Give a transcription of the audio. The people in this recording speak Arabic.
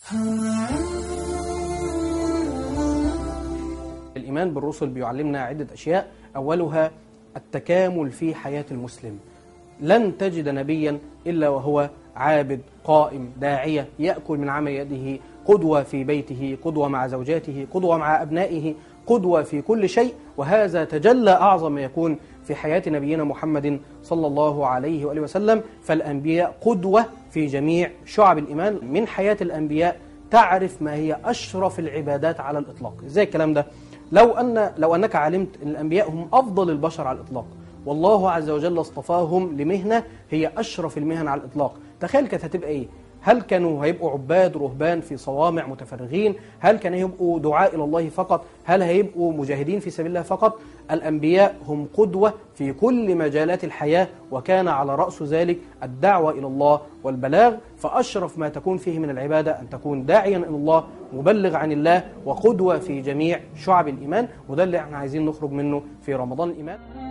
الإيمان بالرسل بيعلمنا عدة أشياء، أولها التكامل في حياة المسلم. لن تجد نبيا إلا وهو عابد قائم داعية يأكل من عمل يده، قدوة في بيته، قدوة مع زوجاته، قدوة مع أبنائه، قدوة في كل شيء. وهذا تجلى أعظم ما يكون في حياة نبينا محمد صلى الله عليه وآله وسلم. فالأنبياء قدوة في جميع شعب الإيمان. من حياة الأنبياء تعرف ما هي أشرف العبادات على الإطلاق. إزاي الكلام ده؟ لو أنك علمت أن الأنبياء هم أفضل البشر على الإطلاق، والله عز وجل اصطفاهم لمهنة هي أشرف المهن على الإطلاق، تخيل كانت هتبقى إيه؟ هل كانوا هيبقوا عباد رهبان في صوامع متفرغين؟ هل كانوا هيبقوا دعاء إلى الله فقط؟ هل هيبقوا مجاهدين في سبيل الله فقط؟ الأنبياء هم قدوة في كل مجالات الحياة، وكان على رأس ذلك الدعوة إلى الله والبلاغ. فأشرف ما تكون فيه من العبادة أن تكون داعيا إلى الله، مبلغ عن الله، وقدوة في جميع شعب الإيمان. وده اللي احنا عايزين نخرج منه في رمضان الإيمان.